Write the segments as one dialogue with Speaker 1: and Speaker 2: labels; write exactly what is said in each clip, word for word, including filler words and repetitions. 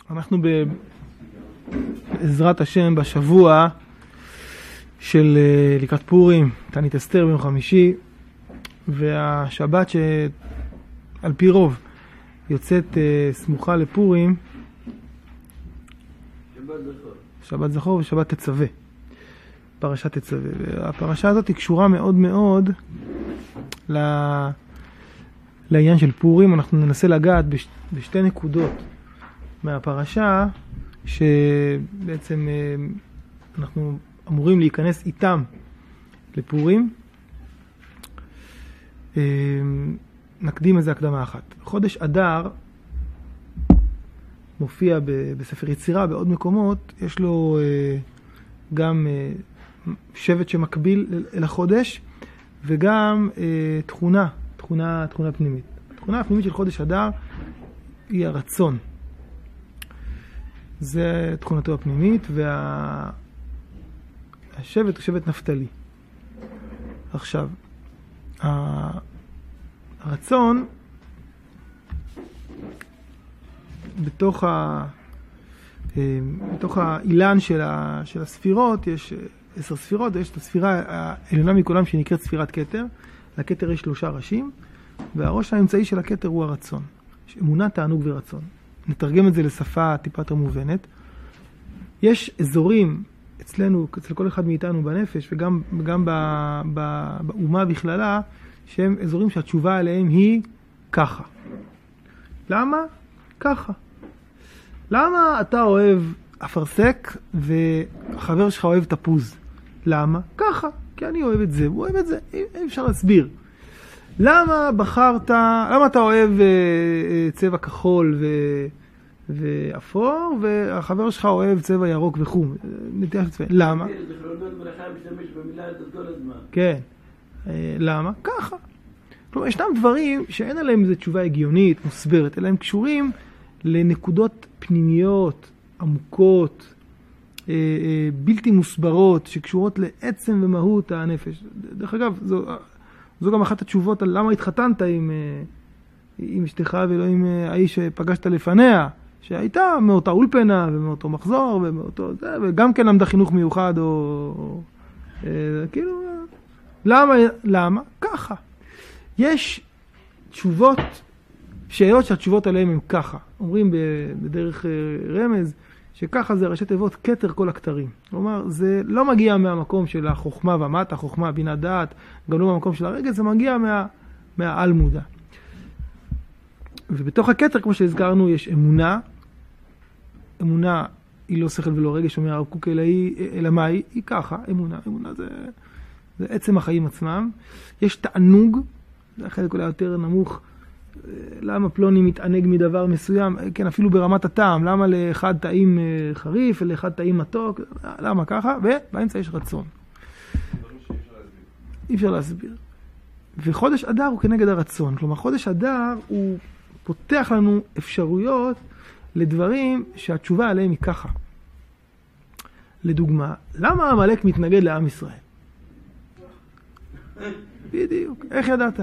Speaker 1: אנחנו בעזרת השם בשבוע של לקראת פורים, תענית אסתר ביום חמישי, והשבת שעל פי רוב יוצאת סמוכה לפורים,
Speaker 2: שבת זכור.
Speaker 1: שבת זכור ושבת תצווה, פרשת תצווה. והפרשה הזאת היא קשורה מאוד מאוד ל... לעניין של פורים. אנחנו ננסה לגעת בש... בשתי נקודות מהפרשה שבעצם אנחנו אמורים להיכנס איתם לפורים. נקדים איזה הקדמה אחת. חודש אדר מופיע בספר יצירה, בעוד מקומות יש לו גם שבט שמקביל לחודש, וגם תכונה, תכונה, תכונה פנימית. התכונה הפנימית של חודש אדר היא הרצון. זה תכונתו הפנימית, והשבט הוא שבט נפתלי. עכשיו, הרצון בתוך ה בתוך האילן של ה של הספירות יש עשר ספירות, יש את הספירה העליונה מכולם שנקראת ספירת כתר. לכתר יש שלושה ראשים, והראש האמצעי של הכתר הוא הרצון. יש אמונה, תענוג ורצון. נתרגם את זה לשפה טיפה יותר מובנת. יש אזורים אצלנו, אצל כל אחד מאיתנו בנפש, וגם גם באומה בכללה, שהם אזורים שהתשובה עליהם היא ככה. למה? ככה. למה אתה אוהב אפרסק והחבר שלך אוהב תפוז? למה? ככה. כי אני אוהב את זה, הוא אוהב את זה. אי אפשר להסביר. למה בחרת, למה אתה אוהב צבע כחול ו... ואפור, והחבר שלך אוהב צבע ירוק וחום? למה?
Speaker 2: זכרונות ברכה משתמש במילה הזאת כל הזמן.
Speaker 1: כן. למה? ככה. כלומר, ישנם דברים שאין עליהם איזו תשובה הגיונית, מוסברת, אלא הם קשורים לנקודות פנימיות, עמוקות, בלתי מוסברות, שקשורות לעצם ומהות הנפש. דרך אגב, זו, זו גם אחת התשובות על למה התחתנת עם, עם אשתך ולא עם האיש שפגשת לפניה, שהייתה מאותה אולפנה ומאותו מחזור ומאותו זה, וגם כן למדה חינוך מיוחד או, או כאילו, למה? למה? ככה. יש תשובות, שאלות שהתשובות עליהן הן ככה. אומרים בדרך רמז, שככה זה ראשי תיבות כתר כל הכתרים. כלומר, זה לא מגיע מהמקום של החוכמה ומטה, חוכמה, בינה דעת, גם לא מהמקום של הרגל, זה מגיע מה, מהעל מודע. ובתוך הכתר, כמו שהזכרנו, יש אמונה. אמונה היא לא שכל ולא רגש, אומר הרב קוק, אלא, אלא מה היא? היא ככה, אמונה. אמונה זה, זה עצם החיים עצמם. יש תענוג, זה החלק אולי יותר נמוך, למה פלוני מתענג מדבר מסוים, כן, אפילו ברמת הטעם, למה לאחד טעים חריף, ולאחד טעים מתוק, למה ככה? ובאמצע יש רצון. אי אפשר להסביר. וחודש אדר הוא כנגד הרצון, כלומר חודש אדר הוא פותח לנו אפשרויות לדברים שהתשובה עליהם היא ככה. לדוגמה, למה עמלק מתנגד לעם ישראל? בדיוק, איך ידעת?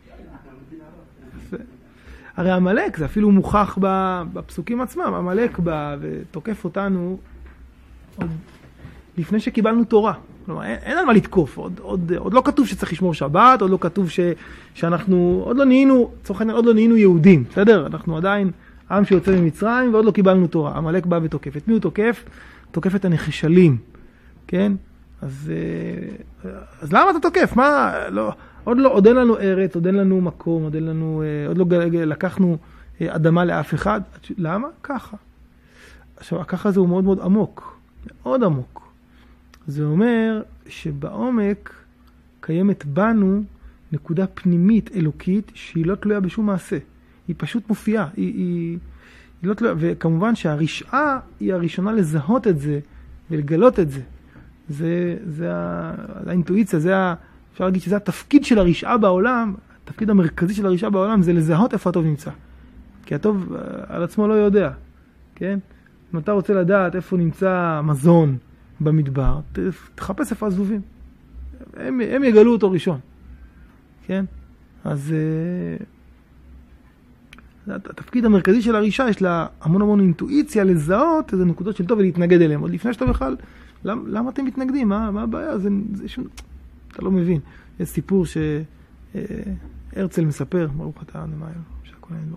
Speaker 1: הרי עמלק זה אפילו מוכח בפסוקים עצמם. עמלק בא ותוקף אותנו עוד לפני שקיבלנו תורה. כלומר, אין, אין על מה לתקוף. עוד, עוד, עוד לא כתוב שצריך לשמור שבת, עוד לא כתוב ש, שאנחנו, עוד לא נהיינו, צורך העניין, עוד לא נהיינו יהודים. בסדר? אנחנו עדיין עם שיוצא ממצרים ועוד לא קיבלנו תורה. עמלק בא ותוקף. את מי הוא תוקף? תוקף את הנחשלים. כן? אז, אז למה אתה תוקף? מה? לא... עוד לא, עוד אין לנו ארץ, עוד אין לנו מקום, עוד אין לנו, עוד לא לקחנו אדמה לאף אחד. למה? ככה. עכשיו, ככה זה הוא מאוד מאוד עמוק. מאוד עמוק. זה אומר שבעומק קיימת בנו נקודה פנימית אלוקית שהיא לא תלויה בשום מעשה. היא פשוט מופיעה. היא, היא, היא לא תלויה, וכמובן שהרשעה היא הראשונה לזהות את זה ולגלות את זה. זה, זה האינטואיציה, זה ה... אפשר להגיד שזה התפקיד של הרשעה בעולם, התפקיד המרכזי של הרשעה בעולם זה לזהות איפה הטוב נמצא. כי הטוב על עצמו לא יודע, כן? אם אתה רוצה לדעת איפה נמצא מזון במדבר, תחפש איפה הזבובים. הם, הם יגלו אותו ראשון, כן? אז התפקיד המרכזי של הרישה, יש לה המון המון אינטואיציה לזהות איזה נקודות של טוב ולהתנגד אליהם. עוד לפני שאתה בכלל, למה, למה אתם מתנגדים? מה, מה הבעיה? זה, זה שום... אתה לא מבין. יש סיפור שהרצל מספר, ברוך אתה נמאי, שהכל אין לו.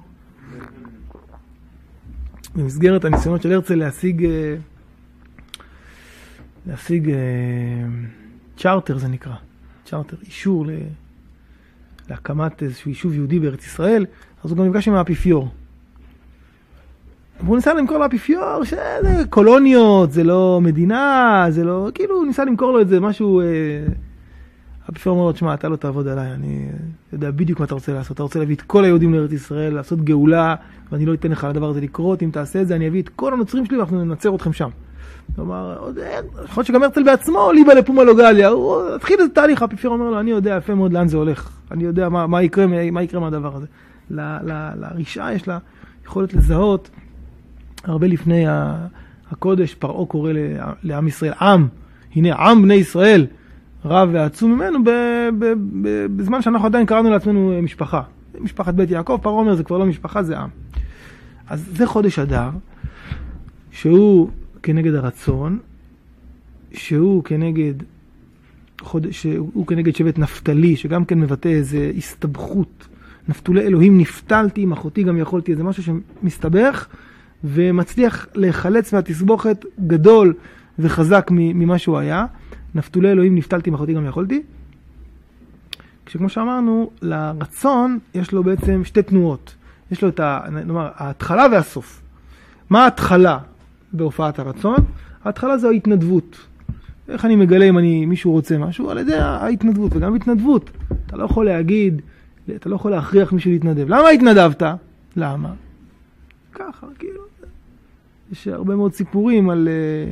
Speaker 1: במסגרת הניסיונות של הרצל להשיג, להשיג צ'ארטר זה נקרא, צ'ארטר, אישור להקמת איזשהו יישוב יהודי בארץ ישראל, אז הוא גם נפגש עם האפיפיור. והוא ניסה למכור לאפיפיור שזה קולוניות, זה לא מדינה, זה לא, כאילו הוא ניסה למכור לו את זה משהו, האפיפיור אומר לו, תשמע, אתה לא תעבוד עליי, אני יודע בדיוק מה אתה רוצה לעשות, אתה רוצה להביא את כל היהודים לארץ ישראל, לעשות גאולה, ואני לא אתן לך לדבר הזה לקרות, אם תעשה את זה, אני אביא את כל הנוצרים שלי ואנחנו ננצר אתכם שם. כלומר, יכול להיות שגם הרצל בעצמו, ליבה לפומה לוגליה, הוא התחיל את התהליך, האפיפיור אומר לו, אני יודע יפה מאוד לאן זה הולך, אני יודע מה, מה יקרה, מה יקרה מהדבר הזה. ל, ל, לרישה יש לה יכולת לזהות, הרבה לפני הקודש, פרעה קורא לעם ישראל, עם, הנה עם בני ישראל, רב ועצום ממנו, ב, ב, ב, בזמן שאנחנו עדיין קראנו לעצמנו משפחה. משפחת בית יעקב, פרעה אומר, זה כבר לא משפחה, זה עם. אז זה חודש אדר, שהוא כנגד הרצון, שהוא כנגד, חודש, שהוא כנגד שבט נפתלי, שגם כן מבטא איזו הסתבכות. נפתולי אלוהים נפתלתי, עם אחותי גם יכולתי, זה משהו שמסתבך, ומצליח לחלץ מהתסבוכת גדול וחזק ממה שהוא היה. נפתולי אלוהים נפתלתי, עם אחותי גם יכולתי. כשכמו שאמרנו, לרצון יש לו בעצם שתי תנועות. יש לו את ה, נאמר, ההתחלה והסוף. מה ההתחלה בהופעת הרצון? ההתחלה זה ההתנדבות. איך אני מגלה אם אני, מישהו רוצה משהו? על ידי ההתנדבות, וגם התנדבות. אתה לא יכול להגיד, אתה לא יכול להכריח מישהו להתנדב. למה התנדבת? למה? ככה, כאילו. יש הרבה מאוד סיפורים על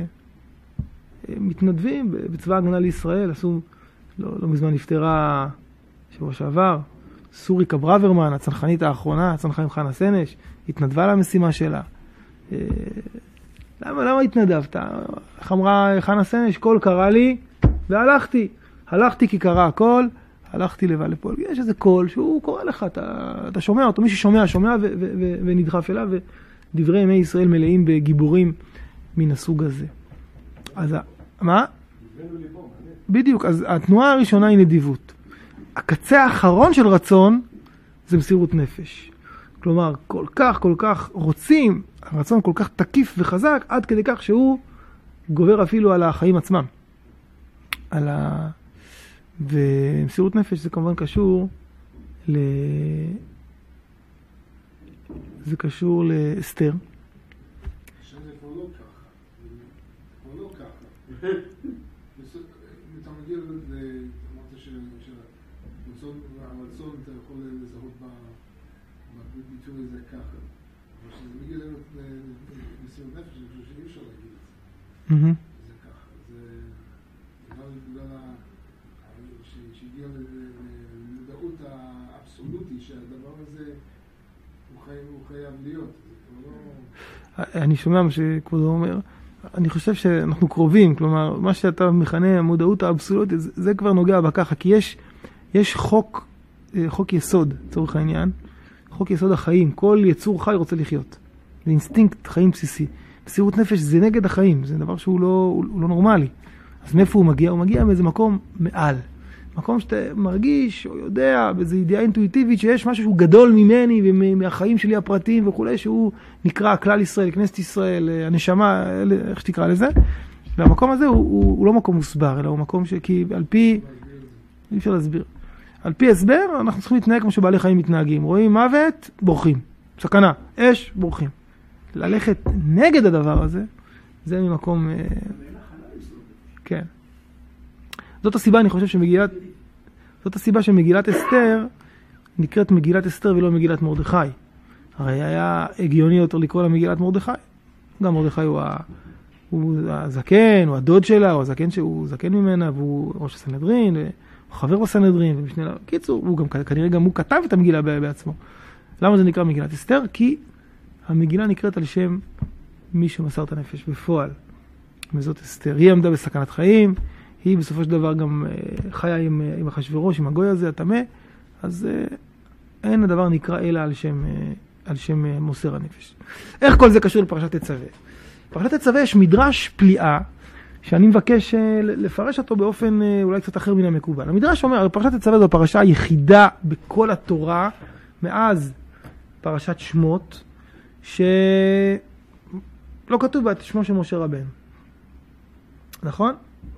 Speaker 1: uh, מתנדבים בצבא ההגנה לישראל. עשו, לא, לא מזמן נפטרה שבוע שעבר, סוריקה ברוורמן, הצנחנית האחרונה, הצנחן חנה סנש, התנדבה למשימה שלה. Uh, למה, למה התנדבת? איך אמרה חנה סנש? קול קרא לי והלכתי. הלכתי כי קרא הכל, הלכתי לבד לפועל. יש איזה קול שהוא קורא לך, אתה, אתה שומע אותו, מי ששומע, שומע ו- ו- ו- ונדחף אליו, ודברי ימי ישראל מלאים בגיבורים מן הסוג הזה. אז מה? בדיוק, אז התנועה הראשונה היא נדיבות. הקצה האחרון של רצון זה מסירות נפש. כלומר, כל כך, כל כך רוצים, הרצון כל כך תקיף וחזק, עד כדי כך שהוא גובר אפילו על החיים עצמם. על ה... ומסירות נפש זה כמובן קשור ל... זה קשור לאסתר.
Speaker 3: שזה כבר לא ככה. כבר לא ככה. אתה מגיע לזה, אמרת שהרצון אתה יכול לזהות בביטוי הזה ככה. אבל כשזה מגיע למסירות נפש, אני חושב שאי אפשר להגיד את זה. זה ככה. זה דבר בגלל שהגיע למודעות האבסולוטית שהדבר הזה הוא חייב להיות.
Speaker 1: אני שומע מה שכבודו אומר. אני חושב שאנחנו קרובים, כלומר, מה שאתה מכנה המודעות האבסולוטית, זה כבר נוגע בככה, כי יש, יש חוק, חוק יסוד, צורך העניין, חוק יסוד החיים. כל יצור חי רוצה לחיות. זה אינסטינקט חיים בסיסי. מסירות נפש זה נגד החיים, זה דבר שהוא לא, הוא לא נורמלי. אז מאיפה הוא מגיע? הוא מגיע מאיזה מקום מעל. מקום שאתה מרגיש או יודע, באיזו ידיעה אינטואיטיבית, שיש משהו שהוא גדול ממני ומהחיים שלי הפרטיים וכולי, שהוא נקרא כלל ישראל, כנסת ישראל, הנשמה, איך שתקרא לזה. והמקום הזה הוא, הוא, הוא לא מקום מוסבר, אלא הוא מקום שכי על פי, אי אפשר להסביר. על פי הסבר, אנחנו צריכים להתנהג כמו שבעלי חיים מתנהגים. רואים מוות, בורחים. סכנה, אש, בורחים. ללכת נגד הדבר הזה, זה ממקום... כן. זאת הסיבה, אני חושב שמגילת... זאת הסיבה שמגילת אסתר נקראת מגילת אסתר ולא מגילת מרדכי. הרי היה הגיוני יותר לקרוא לה מגילת מרדכי. גם מרדכי הוא, ה... הוא הזקן, הוא הדוד שלה, הוא הזקן שהוא זקן ממנה, והוא ראש הסנהדרין, הוא חבר בסנהדרין, ומשנה לה... קיצור, הוא גם, כנראה גם הוא כתב את המגילה בעצמו. למה זה נקרא מגילת אסתר? כי המגילה נקראת על שם מי שמסר את הנפש בפועל. וזאת אסתר. היא עמדה בסכנת חיים, היא בסופו של דבר גם חיה עם, עם אחשוורוש, עם הגוי הזה, הטמא, אז אין הדבר נקרא אלא על שם על שם מוסר הנפש. איך כל זה קשור לפרשת תצווה? בפרשת תצווה יש מדרש פליאה, שאני מבקש לפרש אותו באופן אולי קצת אחר מן המקובל. המדרש אומר, פרשת תצווה זו הפרשה היחידה בכל התורה, מאז פרשת שמות, שלא כתוב בה את שמו של משה רבנו. נכון?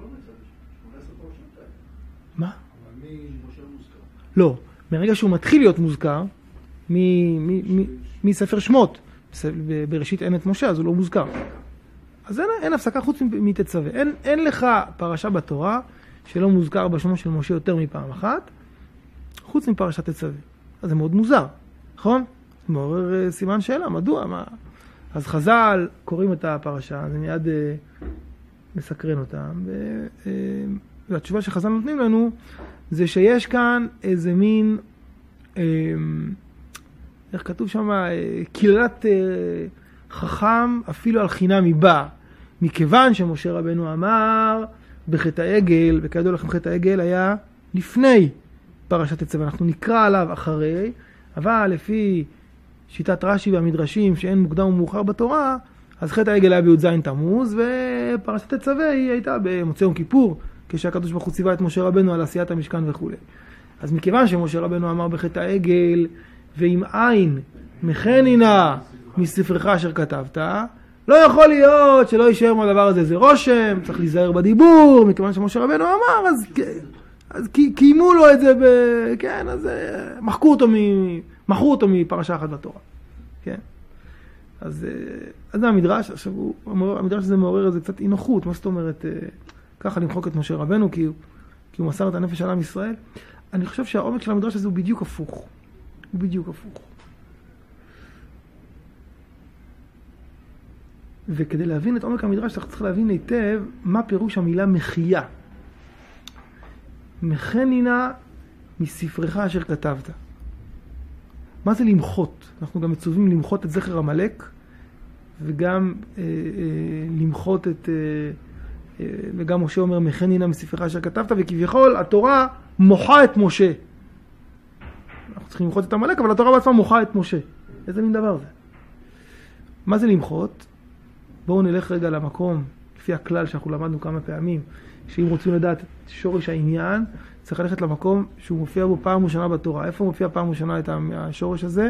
Speaker 1: מה? לא, מרגע שהוא מתחיל להיות מוזכר, מספר שמות, בראשית אין את משה, אז הוא לא מוזכר. אז אין, אין הפסקה חוץ מתצווה. אין, אין לך פרשה בתורה שלא מוזכר בשמו של משה יותר מפעם אחת, חוץ מפרשת תצווה. אז זה מאוד מוזר, נכון? זה מעורר סימן שאלה, מדוע? מה? אז חז"ל קוראים את הפרשה, זה מיד אה, מסקרן אותם, ו, אה, והתשובה שחז"ל נותנים לנו, זה שיש כאן איזה מין, אה, איך כתוב שם, אה, קללת אה, חכם אפילו על חינם מבא, מכיוון שמשה רבנו אמר בחטא העגל, וכידוע לכם חטא העגל היה לפני פרשת תצווה, אנחנו נקרא עליו אחרי, אבל לפי שיטת רש"י והמדרשים שאין מוקדם ומאוחר בתורה, אז חטא העגל היה בי"ז תמוז, ופרשת תצווה היא הייתה במוצאי יום כיפור, כשהקדוש ברוך הוא ציווה את משה רבנו על עשיית המשכן וכו'. אז מכיוון שמשה רבנו אמר בחטא העגל, ועם עין מכנינה מספרך אשר כתבת, לא יכול להיות שלא יישאר מהדבר הזה זה רושם, צריך להיזהר בדיבור, מכיוון שמשה רבנו אמר, אז, אז קיימו לו את זה, ב, כן, אז מחקו אותו, מ, מחו אותו מפרשה אחת בתורה, כן. אז, אז זה המדרש, עכשיו הוא, המדרש הזה מעורר איזה קצת אי-נוחות, מה זאת אומרת, ככה למחוק את משה רבנו, כי הוא, כי הוא מסר את הנפש על עם ישראל. אני חושב שהעומק של המדרש הזה הוא בדיוק הפוך, הוא בדיוק הפוך. וכדי להבין את עומק המדרש, צריך להבין היטב מה פירוש המילה מחייה. מכנינה מספרך אשר כתבת. מה זה למחות? אנחנו גם מצווים למחות את זכר עמלק, וגם אה, אה, למחות את, אה, אה, וגם משה אומר מכנינה מספרך אשר כתבת, וכביכול התורה מוחה את משה. אנחנו צריכים למחות את עמלק, אבל התורה בעצמה מוחה את משה. איזה מין דבר זה? מה זה למחות? בואו נלך רגע למקום, לפי הכלל שאנחנו למדנו כמה פעמים, שאם רוצים לדעת את שורש העניין, צריך ללכת למקום שהוא מופיע בו פעם ראשונה בתורה. איפה מופיע פעם ראשונה את השורש הזה?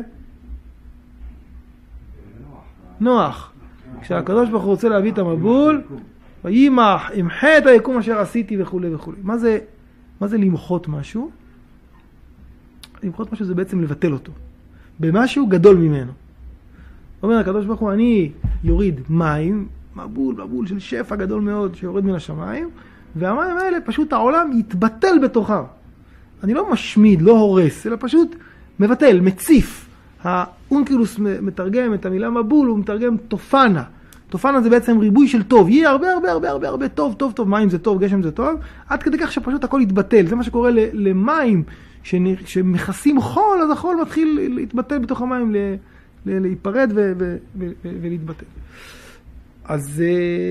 Speaker 1: נוח. כשהקדוש ברוך הוא רוצה להביא את המבול, וימח, אמחה את היקום אשר עשיתי וכו' וכו'. מה זה, מה זה למחות משהו? למחות משהו זה בעצם לבטל אותו. במשהו גדול ממנו. אומר הקדוש ברוך הוא, אני יוריד מים, מבול, מבול של שפע גדול מאוד שיורד מן השמיים, והמים האלה פשוט העולם יתבטל בתוכם. אני לא משמיד, לא הורס, אלא פשוט מבטל, מציף. האונקילוס מתרגם את המילה מבול, הוא מתרגם תופנה. תופנה זה בעצם ריבוי של טוב. יהיה הרבה הרבה הרבה הרבה הרבה טוב, טוב, טוב, מים זה טוב, גשם זה טוב, עד כדי כך שפשוט הכל יתבטל. זה מה שקורה למים, שמכסים חול, אז החול מתחיל להתבטל בתוך המים, להיפרד ולהתבטל. אז,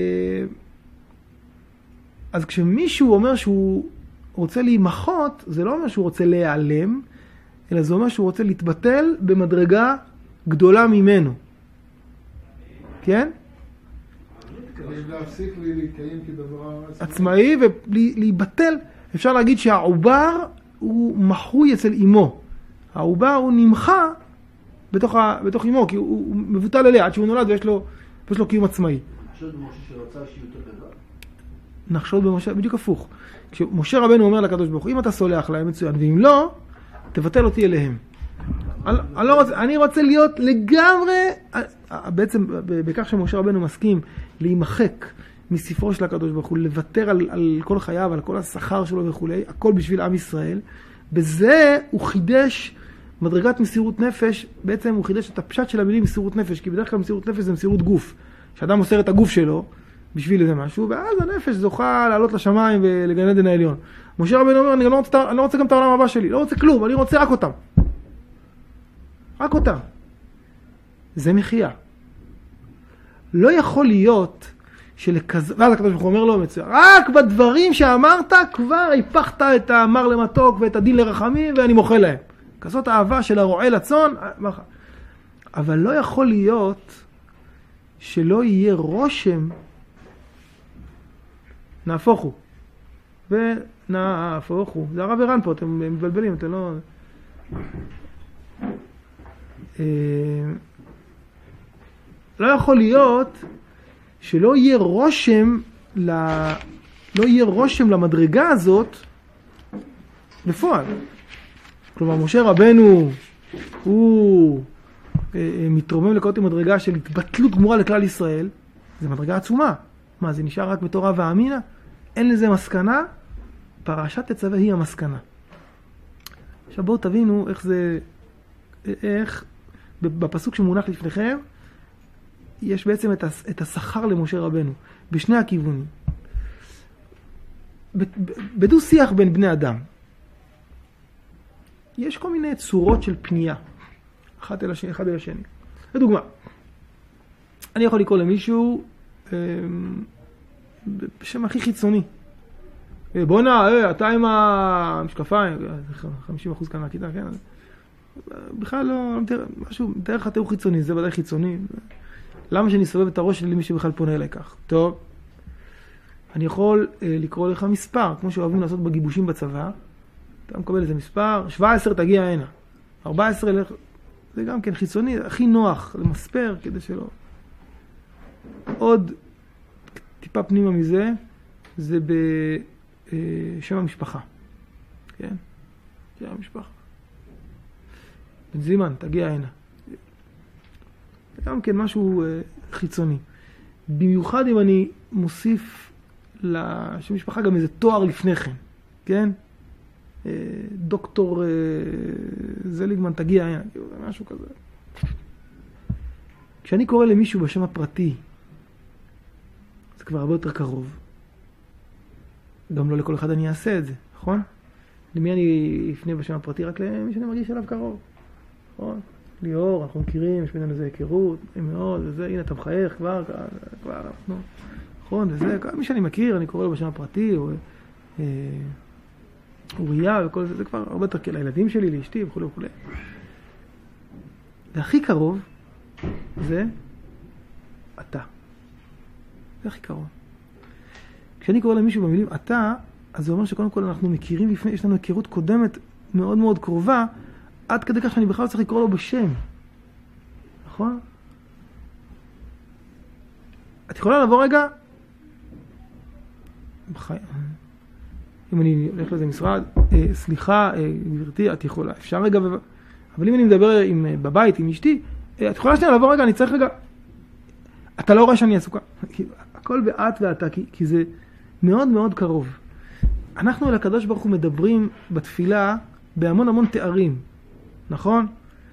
Speaker 1: אז כשמישהו אומר שהוא רוצה להימחות, זה לא אומר שהוא רוצה להיעלם, אלא זה אומר שהוא רוצה להתבטל במדרגה גדולה ממנו. כן?
Speaker 3: להפסיק להתקיים כדבר
Speaker 1: עצמאי ולהיבטל. אפשר להגיד שהעובר הוא מחוי אצל אמו. העובר הוא נמחה בתוך, ה, בתוך אמו, כי הוא, הוא מבוטל אליה עד שהוא נולד ויש לו, ויש לו קיום עצמאי.
Speaker 2: נחשוד במשה שרצה שיהיו יותר גדול?
Speaker 1: נחשוד במשה, בדיוק הפוך. כשמשה רבנו אומר לקדוש ברוך הוא, אם אתה סולח להם מצוין, ואם לא, תבטל אותי אליהם. אני, אני, לא רוצה, אני רוצה להיות לגמרי, בעצם בכך שמשה רבנו מסכים להימחק מספרו של הקדוש ברוך הוא, לוותר על, על כל חייו, על כל השכר שלו וכו', הכל בשביל עם ישראל, בזה הוא חידש מדרגת מסירות נפש, בעצם הוא חידש את הפשט של המילים מסירות נפש, כי בדרך כלל מסירות נפש זה מסירות גוף. שאדם מוסר את הגוף שלו בשביל איזה משהו, ואז הנפש זוכה לעלות לשמיים ולגן עדן העליון. משה רבנו אומר, אני לא רוצה, אני לא רוצה גם את העולם הבא שלי, לא רוצה כלום, אני רוצה רק אותם. רק אותם. זה מחייה. לא יכול להיות שלכזה, ואז הקדוש ברוך הוא אומר לו מצוין, רק בדברים שאמרת כבר הפכת את המר למתוק ואת הדין לרחמים ואני מוחה להם. כזאת אהבה של הרועה לצאן, אבל לא יכול להיות שלא יהיה רושם, נהפוך הוא. ונהפוך הוא. זה הרב ערן פה, אתם מבלבלים, אתם לא... לא יכול להיות שלא יהיה רושם, ל... לא יהיה רושם למדרגה הזאת בפועל. כלומר, משה רבנו הוא מתרומם לקרות עם מדרגה של התבטלות גמורה לכלל ישראל. זה מדרגה עצומה. מה, זה נשאר רק בתורה ואמינה? אין לזה מסקנה? פרשת תצווה היא המסקנה. עכשיו בואו תבינו איך זה, איך בפסוק שמונח לפניכם, יש בעצם את השכר למשה רבנו, בשני הכיוונים. בדו שיח בין בני אדם. יש כל מיני צורות של פנייה, אחת אל השני, אחד אל השני. לדוגמה, אני יכול לקרוא למישהו בשם הכי חיצוני. בוא נע, אתה עם המשקפיים, חמישים אחוז כאן מהכיתה, כן? בכלל לא, משהו, מתאר לך תיאור חיצוני, זה ודאי חיצוני. למה שאני אסובב את הראש שלי למי שבכלל פונה אליי כך? טוב, אני יכול לקרוא לך מספר, כמו שאוהבים לעשות בגיבושים בצבא. אתה מקבל איזה מספר, שבע עשרה תגיע הנה, ארבע עשרה לך, זה גם כן חיצוני, הכי נוח למספר, כדי שלא. עוד טיפה פנימה מזה, זה בשם המשפחה. כן? שם המשפחה. בן זימן, תגיע הנה. זה גם כן משהו חיצוני. במיוחד אם אני מוסיף לשם משפחה גם איזה תואר לפני כן. כן? דוקטור זליגמן, תגיע הנה. משהו כזה. כשאני קורא למישהו בשם הפרטי, זה כבר הרבה יותר קרוב. גם לא לכל אחד אני אעשה את זה, נכון? למי אני אפנה בשם הפרטי? רק למי שאני מרגיש אליו קרוב. נכון? ליאור, אנחנו מכירים, יש בינינו איזה היכרות, מאוד, וזה, הנה אתה מחייך כבר, כבר, אנחנו, נכון, וזה, מי שאני מכיר, אני קורא לו בשם הפרטי, או אה, אוריה וכל זה, זה כבר הרבה יותר כאלה, לילדים שלי, לאשתי וכו' וכו'. והכי קרוב, זה אתה. זה הכי קרוב. כשאני קורא למישהו במילים אתה, אז זה אומר שקודם כל אנחנו מכירים לפני, יש לנו היכרות קודמת מאוד מאוד קרובה, עד כדי כך שאני בכלל צריך לקרוא לו בשם. נכון? את יכולה לבוא רגע, בחי... אם אני הולך לזה משרד, אה, סליחה, אה, גברתי, את יכולה, אפשר רגע, ו... אבל אם אני מדבר עם, בבית, עם אשתי, אה, את יכולה שנייה לבוא רגע, אני צריך רגע, אתה לא רואה שאני עסוקה. הכל באת ואתה, כי, כי זה מאוד מאוד קרוב. אנחנו אל הקדוש ברוך הוא מדברים בתפילה בהמון המון תארים. נכון?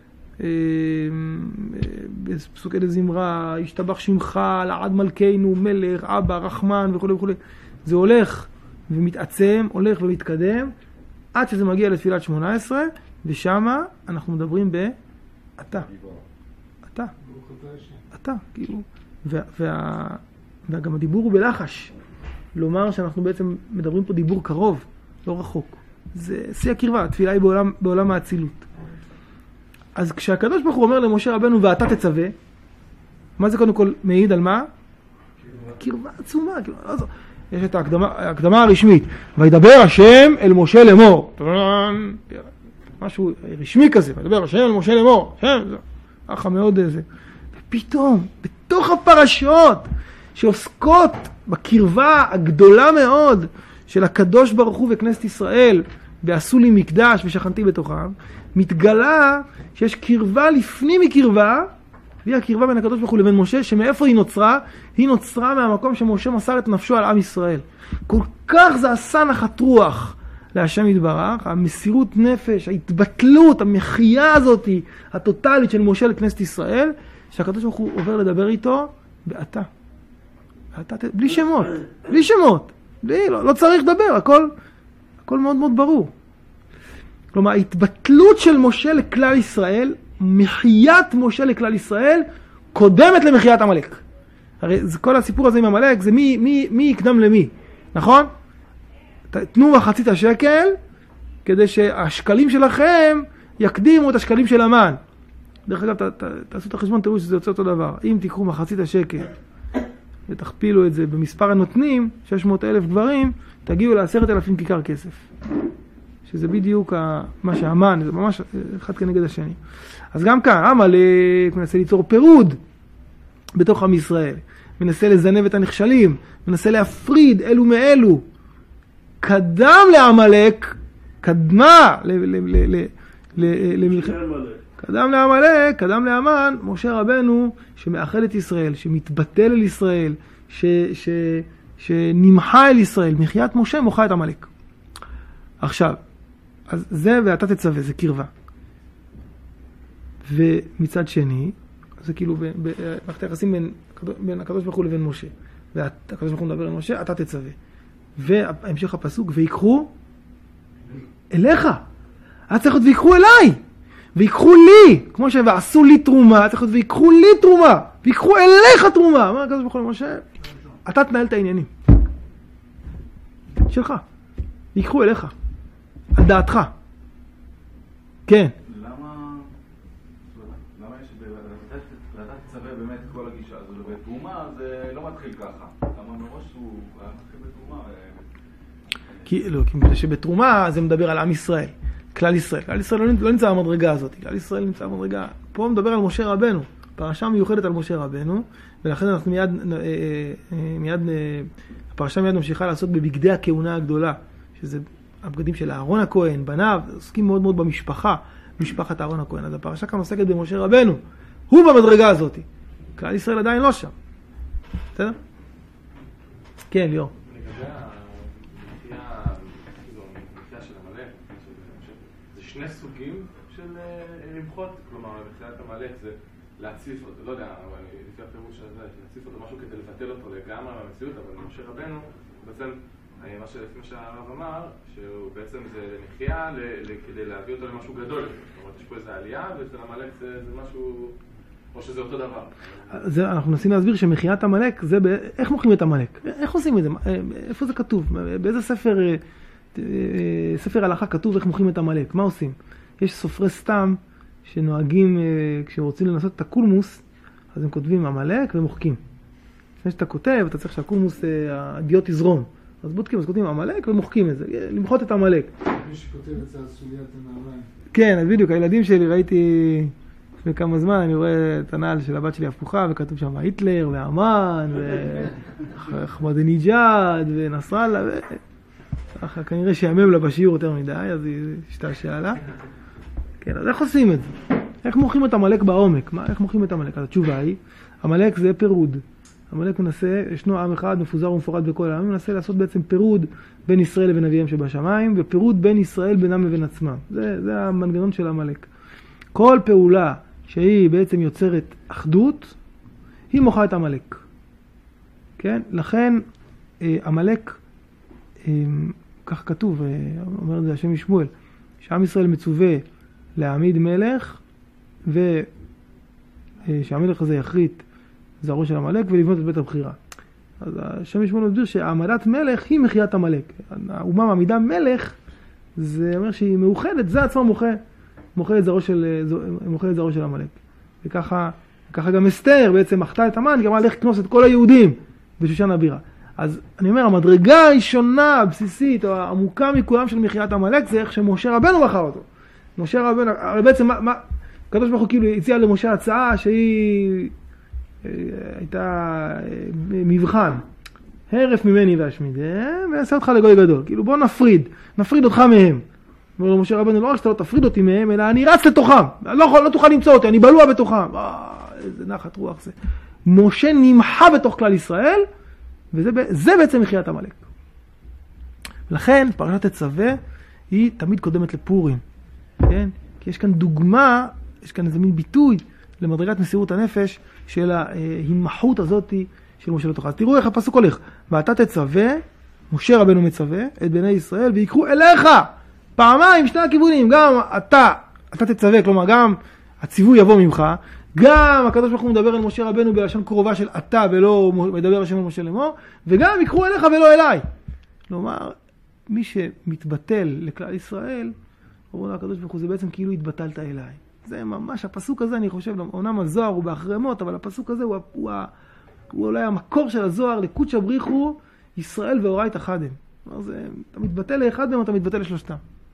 Speaker 1: בפסוקי דזמרה, השתבח שמך, לעד מלכנו, מלך, אבא, רחמן וכו' וכו'. זה הולך ומתעצם, הולך ומתקדם, עד שזה מגיע לתפילת שמונה עשרה, ושמה אנחנו מדברים ב... אתה. אתה. אתה, כאילו. וה... וגם הדיבור הוא בלחש. לומר שאנחנו בעצם מדברים פה דיבור קרוב, לא רחוק. זה שיא הקרבה, התפילה היא בעולם, בעולם האצילות. אז כשהקדוש ברוך הוא אומר למשה רבנו ואתה תצווה, מה זה קודם כל מעיד על מה? קרבה עצומה. יש את ההקדמה, ההקדמה הרשמית. וידבר השם אל משה לאמור. משהו רשמי כזה. וידבר השם אל משה לאמור. שם, זה ככה מאוד איזה. ופתאום, בתוך הפרשות שעוסקות בקרבה הגדולה מאוד של הקדוש ברוך הוא וכנסת ישראל, ועשו לי מקדש ושכנתי בתוכם, מתגלה שיש קרבה לפני מקרבה, והיא הקרבה בין הקדוש ברוך הוא לבין משה, שמאיפה היא נוצרה? היא נוצרה מהמקום שמשה מסר את נפשו על עם ישראל. כל כך זה עשה נחת רוח להשם יתברך, המסירות נפש, ההתבטלות, המחייה הזאת, הטוטלית של משה לכנסת ישראל, שהקדוש ברוך הוא עובר לדבר איתו באתה. באתה, בלי שמות, בלי שמות. בלי, לא, לא צריך לדבר, הכל, הכל מאוד מאוד ברור. כלומר, ההתבטלות של משה לכלל ישראל, מחיית משה לכלל ישראל, קודמת למחיית עמלק. הרי זה, כל הסיפור הזה עם עמלק, זה מי, מי, מי יקדם למי, נכון? תנו מחצית השקל, כדי שהשקלים שלכם יקדימו את השקלים של המן. דרך אגב, ת, ת, תעשו את החשבון, תראו שזה יוצא אותו דבר. אם תיקחו מחצית השקל ותכפילו את זה במספר הנותנים, שש מאות אלף גברים, תגיעו לעשרת אלפים כיכר כסף. שזה בדיוק מה שהמן, זה ממש אחד כנגד השני. אז גם כאן, עמלק מנסה ליצור פירוד בתוך עם ישראל. מנסה לזנב את הנכשלים, מנסה להפריד אלו מאלו. קדם לעמלק, קדמה למלחמת... קדם לעמלק, קדם לאמן, משה רבנו שמאחד את ישראל, שמתבטל אל ישראל, ש, ש, שנמחה אל ישראל. מחיית משה מוחה את עמלק. עכשיו, אז זה ואתה תצווה, זה קרבה. ומצד שני, זה כאילו במערכת היחסים בין, בין הקדוש ברוך הוא לבין משה. והקדוש ברוך הוא מדבר אל משה, אתה תצווה. והמשך הפסוק, ויקחו אליך. היה צריך להיות ויקחו אליי. ויקחו לי, כמו שהם ועשו לי תרומה, צריך להיות ויקחו לי תרומה. ויקחו אליך תרומה. אמר הקדוש ברוך הוא למשה, אתה תנהל את העניינים. שלך. ויקחו אליך. על דעתך. כן.
Speaker 4: למה, למה יש לדעת צווה באמת כל הגישה הזו? בתרומה זה לא מתחיל ככה. למה מראש הוא היה מתחיל בתרומה?
Speaker 1: כי, לא, כי שבתרומה זה מדבר על עם ישראל. כלל ישראל. כלל ישראל לא, לא נמצא במדרגה הזאת. כלל ישראל נמצא במדרגה. פה מדבר על משה רבנו. פרשה מיוחדת על משה רבנו. ולכן אנחנו מיד, מיד, הפרשה מיד ממשיכה לעשות בבגדי הכהונה הגדולה. שזה הבגדים של אהרון הכהן, בניו, עוסקים מאוד מאוד במשפחה, משפחת אהרון הכהן. אז הפרשה כאן עוסקת במשה רבנו. הוא במדרגה הזאת. כלל ישראל עדיין לא שם. בסדר? כן, ליאור.
Speaker 5: לגבי המחייה של עמלק, זה שני סוגים של למחות, כלומר, מחיית עמלק זה להציף אותו, לא יודע, לפי הפירוש הזה, להציף אותו משהו כדי לבטל אותו לגמרי מהמציאות, אבל משה רבנו, בעצם, מה שלפי שהרב אמר, שהוא בעצם זה מחייה כדי להביא אותו למשהו גדול. זאת אומרת, יש פה איזו עלייה, ואצל עמלק זה משהו, או שזה אותו דבר.
Speaker 1: זה, אנחנו מנסים להסביר שמחיית עמלק, זה, איך מוכרים את עמלק? איך עושים את זה? איפה זה כתוב? באיזה ספר, ספר הלכה כתוב איך מוכרים את עמלק? מה עושים? יש סופרי סתם שנוהגים, כשרוצים לנסות את הקולמוס, אז הם כותבים עמלק ומוחקים. לפני שאתה כותב, אתה צריך שהקולמוס, הדיוט יזרום. אז בודקים, אז כותבים עמלק ומוחקים את זה, למחות את עמלק.
Speaker 3: מי שכותב את זה על סוליית הנעליים.
Speaker 1: כן, בדיוק, הילדים שלי, ראיתי לפני כמה זמן, אני רואה את הנעל של הבת שלי הפוכה, וכתוב שם היטלר, והמן, ואחמדינג'אד, ונסראללה, וככה, כנראה שיאמם לה בשיעור יותר מדי, אז היא השתעשעה לה. כן, אז איך עושים את זה? איך מוחים את עמלק בעומק? מה, איך מוחים את עמלק? אז התשובה היא, עמלק זה פירוד. עמלק מנסה, ישנו עם אחד מפוזר ומפורד בכל העם, מנסה לעשות בעצם פירוד בין ישראל לבין אביהם שבשמיים, ופירוד בין ישראל בינם לבין עצמם. זה, זה המנגנון של עמלק. כל פעולה שהיא בעצם יוצרת אחדות, היא מוחה את עמלק. כן? לכן, עמלק, כך כתוב, אומר את זה השם משמואל, שעם ישראל מצווה להעמיד מלך, ושהמלך הזה יחריט זרעו של עמלק ולבנות את בית הבחירה. אז השם משמואל מסביר שהעמדת מלך היא מחיית עמלק. האומה מעמידה מלך, זה אומר שהיא מאוחדת, זה עצמה מוחה, מוחה את זרעו של, מוחה את זרעו של עמלק. וככה, ככה גם אסתר בעצם מחתה את המן, גם הלך כנוס את כל היהודים בשושן הבירה. אז אני אומר, המדרגה הראשונה, הבסיסית, או העמוקה מכולם של מחיית עמלק, זה איך שמשה רבנו בחר אותו. משה רבנו, הרי בעצם מה, מה, הקדוש ברוך הוא כאילו הציע למשה הצעה שהיא הייתה מבחן, הרף ממני ואשמידם, ועשה אותך לגוי גדול. כאילו בוא נפריד, נפריד אותך מהם. אומר לו משה רבנו, לא רק שאתה לא תפריד אותי מהם, אלא אני רץ לתוכם. לא, לא תוכל למצוא אותי, אני בלוע בתוכם. אה, איזה נחת רוח זה. משה נמחה בתוך כלל ישראל, וזה בעצם מחיית עמלק. לכן, פרשת תצווה היא תמיד קודמת לפורים. כן? כי יש כאן דוגמה, יש כאן איזה מין ביטוי למדרגת מסירות הנפש של ההימחות הזאת של משה לתוכה. אז תראו איך הפסוק הולך. ואתה תצווה, משה רבנו מצווה את בני ישראל, ויקחו אליך פעמיים, שני הכיוונים. גם אתה, אתה תצווה, כלומר גם הציווי יבוא ממך, גם הקדוש ברוך הוא מדבר אל משה רבנו בלשון קרובה של אתה ולא מדבר השם אל משה לאמור, וגם יקחו אליך ולא אליי. כלומר, מי שמתבטל לכלל ישראל, אומר לו הקדוש ברוך הוא, זה בעצם כאילו התבטלת אליי. זה ממש, הפסוק הזה, אני חושב, אומנם הזוהר הוא באחרי מות, אבל הפסוק הזה הוא, הוא, הוא, הוא אולי המקור של הזוהר, לקודשא בריחו, ישראל ואורייתא חד הם. אתה מתבטא לאחד מהם, אתה מתבטא לשלושתם.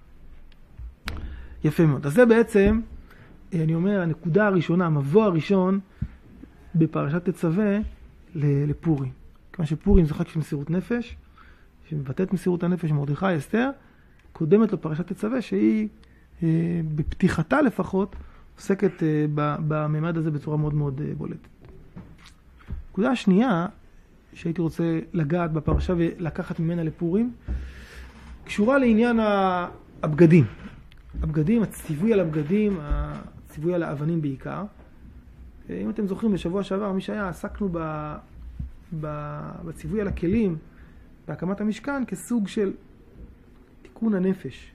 Speaker 1: יפה מאוד. אז זה בעצם, אני אומר, הנקודה הראשונה, המבוא הראשון, בפרשת תצווה לפורים. כיוון שפורים זה חג של מסירות נפש, שמבטאת מסירות הנפש מרדכי, אסתר, קודמת לפרשת תצווה, שהיא בפתיחתה לפחות, עוסקת בממד הזה בצורה מאוד מאוד בולטת. נקודה השנייה, שהייתי רוצה לגעת בפרשה ולקחת ממנה לפורים, קשורה לעניין הבגדים. הבגדים, הציווי על הבגדים, הציווי על האבנים בעיקר. אם אתם זוכרים, בשבוע שעבר, מי שהיה, עסקנו ב, ב, בציווי על הכלים, בהקמת המשכן, כסוג של תיקון הנפש.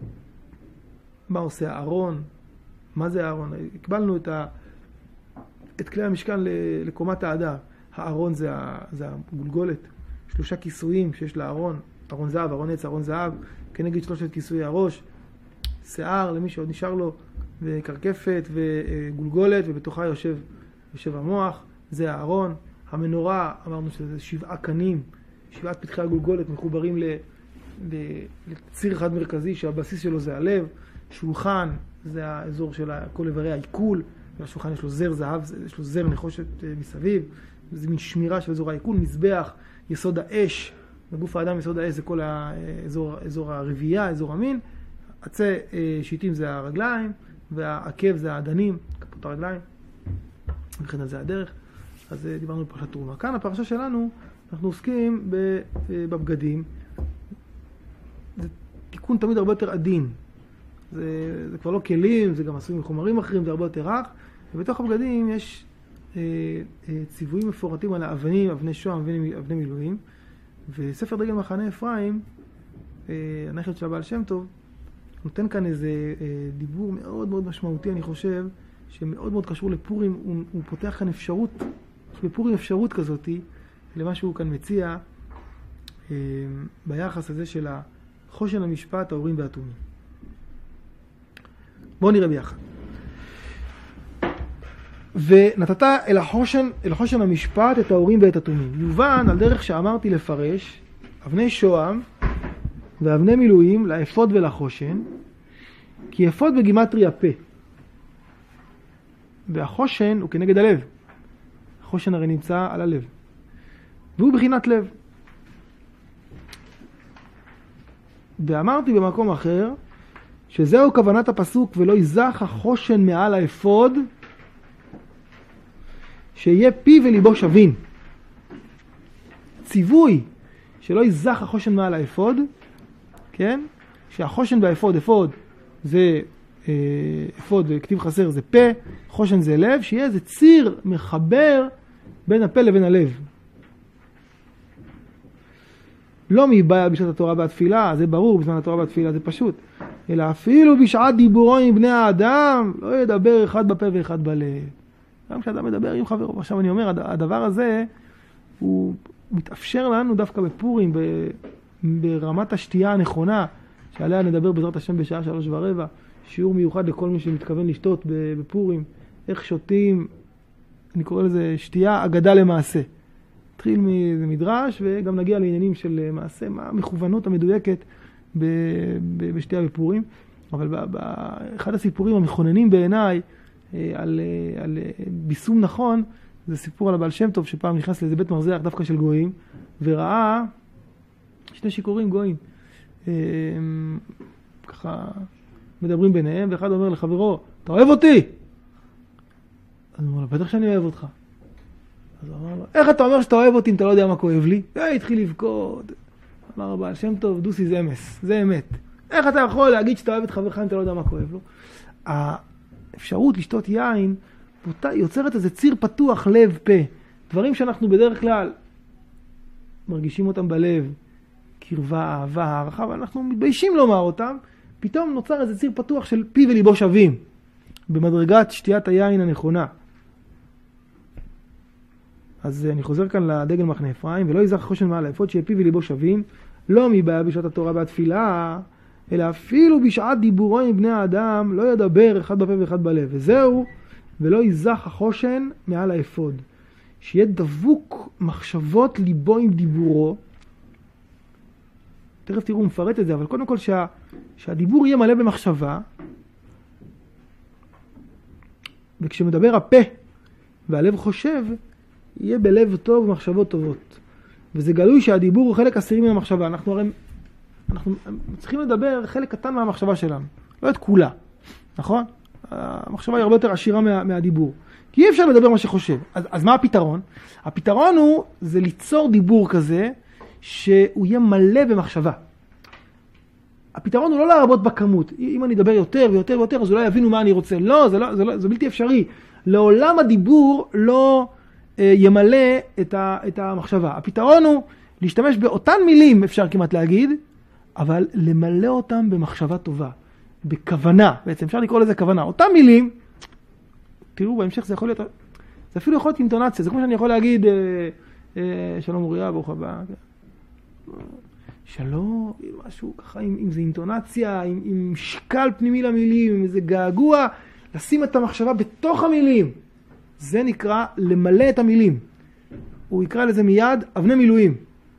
Speaker 1: מה עושה הארון? מה זה הארון? הקבלנו את, ה, את כלי המשכן לקומת האדם. הארון זה, זה הגולגולת, שלושה כיסויים שיש לארון, ארון זהב, ארון עץ, ארון זהב, כנגד שלושת כיסויי הראש, שיער למי שעוד נשאר לו, וקרקפת וגולגולת, ובתוכה יושב, יושב המוח, זה הארון. המנורה, אמרנו שזה שבעה קנים, שבעת פתחי הגולגולת מחוברים ל, ל, לציר אחד מרכזי שהבסיס שלו זה הלב. שולחן זה האזור של כל איברי העיכול, והשולחן יש לו זר זהב, יש לו זר נחושת מסביב, זה מין שמירה של אזור העיכול. מזבח, יסוד האש, בגוף האדם יסוד האש זה כל האזור, אזור הרבייה, אזור המין. עצי שיטים זה הרגליים, והעקב זה האדנים, כפות הרגליים, וכן על זה הדרך. אז דיברנו בפרשת תרומה. כאן הפרשה שלנו, אנחנו עוסקים בבגדים. זה תיקון תמיד הרבה יותר עדין. זה, זה כבר לא כלים, זה גם עשוי מחומרים אחרים, זה הרבה יותר רך. ובתוך הבגדים יש אה, אה, ציוויים מפורטים על האבנים, אבני שוהם, אבני, אבני מילואים. וספר דגל מחנה אפרים, אה, הנכד של הבעל שם טוב, נותן כאן איזה אה, דיבור מאוד מאוד משמעותי, אני חושב, שמאוד מאוד קשור לפורים. הוא, הוא פותח כאן אפשרות, יש בפורים אפשרות כזאת, למה שהוא כאן מציע, אה, ביחס הזה של החושן המשפט, האורים והתומים. בואו נראה ביחד. ונתת אל החושן, אל החושן המשפט את האורים ואת התומים. יובן על דרך שאמרתי לפרש, אבני שוהם ואבני מילואים לאפוד ולחושן, כי אפוד בגימטריה פה. והחושן הוא כנגד הלב. החושן הרי נמצא על הלב. והוא בחינת לב. ואמרתי במקום אחר, שזהו כוונת הפסוק, ולא יזח החושן מעל האפוד, שיהיה פי וליבו שווין. ציווי שלא יזח החושן מעל האפוד, כן? שהחושן באפוד, אפוד זה אה, אפוד וכתיב חסר זה פה, חושן זה לב, שיהיה איזה ציר מחבר בין הפה לבין הלב. לא מבעיה בשעת התורה והתפילה, זה ברור, בזמן התורה והתפילה זה פשוט. אלא אפילו בשעת דיבורו עם בני האדם, לא ידבר אחד בפה ואחד בלב. גם כשאדם מדבר עם חברו. עכשיו אני אומר, הדבר הזה, הוא מתאפשר לנו דווקא בפורים, ברמת השתייה הנכונה, שעליה נדבר בעזרת השם בשעה שלוש ורבע, שיעור מיוחד לכל מי שמתכוון לשתות בפורים, איך שותים, אני קורא לזה שתייה אגדה למעשה. נתחיל ממדרש וגם נגיע לעניינים של מעשה, מה המכוונות המדויקת בשתייה בפורים. אבל באחד הסיפורים המכוננים בעיניי על, על ביסום נכון, זה סיפור על הבעל שם טוב שפעם נכנס לאיזה בית מרזח דווקא של גויים, וראה שני שיכורים גויים. ככה מדברים ביניהם, ואחד אומר לחברו, אתה אוהב אותי? אז הוא אומר לו, בטח שאני אוהב אותך. אז הוא אמר לו, איך אתה אומר שאתה אוהב אותי אם אתה לא יודע מה כואב לי? אה, התחיל לבכות. אמר הבעל שם טוב, דוסי זה אמס, זה אמת. איך אתה יכול להגיד שאתה אוהב את חברך אם אתה לא יודע מה כואב לו? האפשרות לשתות יין יוצרת איזה ציר פתוח לב פה. דברים שאנחנו בדרך כלל מרגישים אותם בלב, קרבה, אהבה, הערכה, ואנחנו מתביישים לומר אותם, פתאום נוצר איזה ציר פתוח של פי וליבו שווים, במדרגת שתיית היין הנכונה. אז אני חוזר כאן לדגל מחנה אפרים, ולא יזך חושן מעל האפוד, שיהיה פי וליבו שווים, לא מבעיה בשעת התורה והתפילה, אלא אפילו בשעת דיבורו עם בני האדם לא ידבר אחד בפה ואחד בלב. וזהו, ולא יזח החושן מעל האפוד. שיהיה דבוק מחשבות ליבו עם דיבורו. תכף תראו, הוא מפרט את זה, אבל קודם כל שה, שהדיבור יהיה מלא במחשבה, וכשמדבר הפה והלב חושב, יהיה בלב טוב ומחשבות טובות. וזה גלוי שהדיבור הוא חלק עשירי מן המחשבה. אנחנו הרי אנחנו צריכים לדבר חלק קטן מהמחשבה שלנו, לא את כולה, נכון? המחשבה היא הרבה יותר עשירה מה, מהדיבור. כי אי אפשר לדבר מה שחושב. אז, אז מה הפתרון? הפתרון הוא, זה ליצור דיבור כזה, שהוא יהיה מלא במחשבה. הפתרון הוא לא להרבות בכמות. אם אני אדבר יותר ויותר ויותר, אז אולי יבינו מה אני רוצה. לא, זה, לא, זה, לא, זה בלתי אפשרי. לעולם הדיבור לא אה, ימלא את, ה, את המחשבה. הפתרון הוא להשתמש באותן מילים, אפשר כמעט להגיד, אבל למלא אותם במחשבה טובה. בכוונה. בעצם אפשר לקרוא לזה כוונה. אותם מילים, תראו, בהמשך זה יכול להיות, זה אפילו יכול להיות אינטונציה. זה כמו שאני יכול להגיד, אה, אה, שלום אוריה, ברוך הבא. שלום, משהו ככה, עם, עם זה אינטונציה, עם, עם שקל פנימי למילים, עם איזה געגוע, לשים את המחשבה בתוך המילים. זה נקרא למלא את המילים. הוא יקרא לזה מיד אבני מילואים.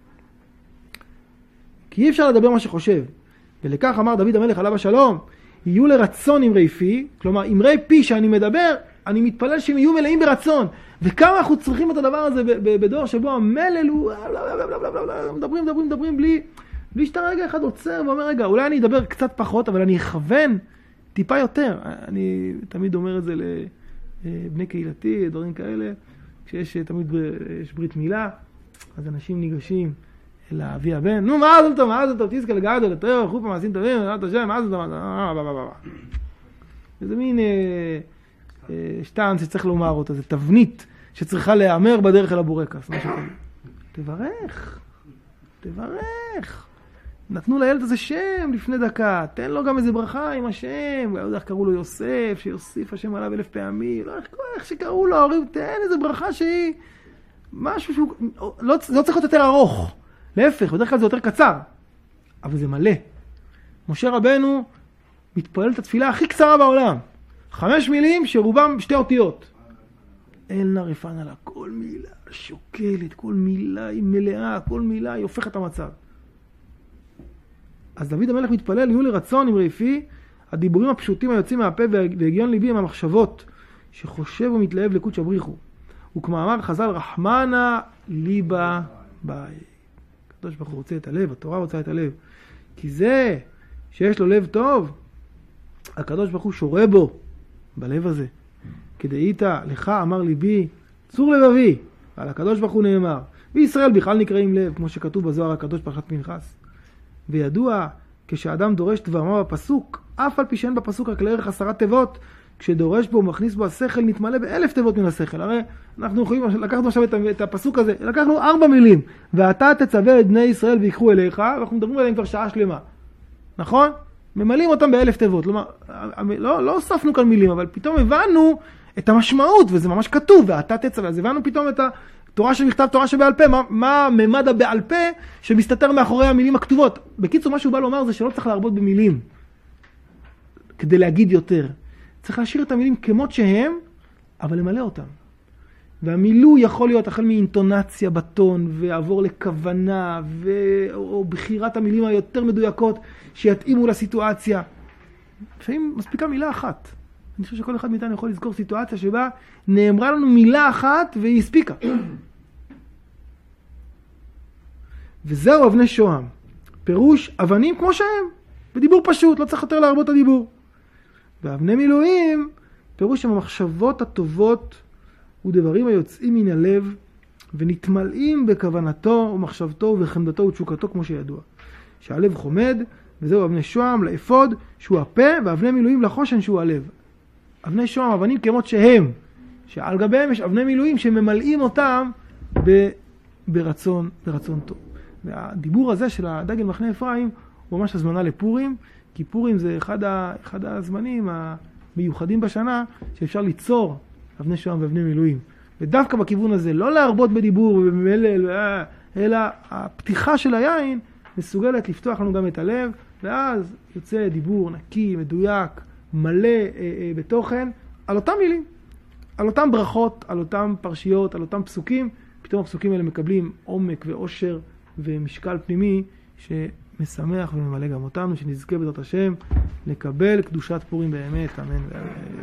Speaker 1: כי אי אפשר לדבר מה שחושב. ולכך אמר דוד המלך עליו השלום, יהיו לרצון אמרי פי, כלומר אמרי פי שאני מדבר, אני מתפלל שהם יהיו מלאים ברצון. וכמה אנחנו צריכים את הדבר הזה בדור שבו המלל הוא מדברים, מדברים, מדברים בלי, בלי שאתה רגע אחד עוצר ואומר רגע, אולי אני אדבר קצת פחות, אבל אני אכוון טיפה יותר. אני תמיד אומר את זה לבני קהילתי, דברים כאלה, כשיש תמיד יש ברית מילה, אז אנשים ניגשים אל אבי הבן, נו מה זה טוב, מה זה טוב, תזכה לגדל, לטוב, חופה מעשים טובים, מה זה טוב, זה מין שטען שצריך לומר אותה, זה תבנית שצריכה להיאמר בדרך אל הבורקס. תברך, תברך. נתנו לילד הזה שם לפני דקה, תן לו גם איזה ברכה עם השם, לא יודע איך קראו לו יוסף, שיוסיף השם עליו אלף פעמים, לא איך שקראו לו, ההורים, תן איזה ברכה שהיא משהו שהוא, לא, לא צריך להיות יותר ארוך, להפך, בדרך כלל זה יותר קצר, אבל זה מלא. משה רבנו מתפלל את התפילה הכי קצרה בעולם, חמש מילים שרובם שתי אותיות. אל נא רפא נא לה, כל מילה שוקלת, כל מילה היא מלאה, כל מילה היא הופכת המצב. אז דוד המלך מתפלל, יהיו לרצון אמרי פי, הדיבורים הפשוטים היוצאים מהפה והגיון ליבי הם המחשבות, שחושב ומתלהב לקודש הבריחו. וכמאמר חז"ל, רחמנה ליבה ביי. הקדוש ברוך הוא רוצה את הלב, התורה רוצה את הלב. כי זה שיש לו לב טוב, הקדוש ברוך הוא שורה בו, בלב הזה. כדאית לך אמר ליבי, צור לבבי. על הקדוש ברוך הוא נאמר. וישראל בכלל נקראים לב, כמו שכתוב בזוהר הקדוש פרשת פנחס. וידוע, כשאדם דורש דבר מה בפסוק, אף על פי שאין בפסוק רק לערך עשרת תיבות, כשדורש בו ומכניס בו השכל, נתמלא באלף תיבות מן השכל. הרי אנחנו יכולים, לקחנו עכשיו את הפסוק הזה, לקחנו ארבע מילים, ואתה תצווה את בני ישראל ויקחו אליך, ואנחנו מדברים עליהם כבר שעה שלמה. נכון? ממלאים אותם באלף תיבות. לא, לא, לא הוספנו כאן מילים, אבל פתאום הבנו את המשמעות, וזה ממש כתוב, ואתה תצווה. אז הבנו פתאום את התורה שבכתב, תורה שבעל פה, מה, מה ממד הבעל פה שמסתתר מאחורי המילים הכתובות. בקיצור, מה שהוא בא לומר זה שלא צריך להרבות במילים, כדי להגיד יותר. צריך להשאיר את המילים כמות שהם, אבל למלא אותם. והמילוי יכול להיות החל מאינטונציה בטון, ועבור לכוונה, ו... או בחירת המילים היותר מדויקות, שיתאימו לסיטואציה. לפעמים מספיקה מילה אחת. אני חושב שכל אחד מאיתנו יכול לזכור סיטואציה שבה נאמרה לנו מילה אחת, והיא הספיקה. וזהו אבני שוהם. פירוש אבנים כמו שהם. בדיבור פשוט, לא צריך יותר להרבות הדיבור. ואבני מילואים, פירוש הם המחשבות הטובות ודברים היוצאים מן הלב ונתמלאים בכוונתו ומחשבתו ובחמדתו ותשוקתו כמו שידוע. שהלב חומד, וזהו אבני שוהם לאפוד שהוא הפה, ואבני מילואים לחושן שהוא הלב. אבני שוהם, אבנים כמות שהם, שעל גביהם יש אבני מילואים שממלאים אותם ב, ברצון, ברצון טוב. והדיבור הזה של הדגל מחנה אפרים הוא ממש הזמנה לפורים, כי פורים זה אחד, ה, אחד הזמנים המיוחדים בשנה שאפשר ליצור אבני שוהם ואבני מילואים. ודווקא בכיוון הזה, לא להרבות בדיבור ובמלל, אלא הפתיחה של היין מסוגלת לפתוח לנו גם את הלב ואז יוצא דיבור נקי, מדויק, מלא אה, אה, בתוכן, על אותם מילים, על אותם ברכות, על אותם פרשיות, על אותם פסוקים. פתאום הפסוקים האלה מקבלים עומק ועושר ומשקל פנימי שמשמח וממלא גם אותנו, שנזכה בעזרת השם לקבל קדושת פורים באמת, אמן.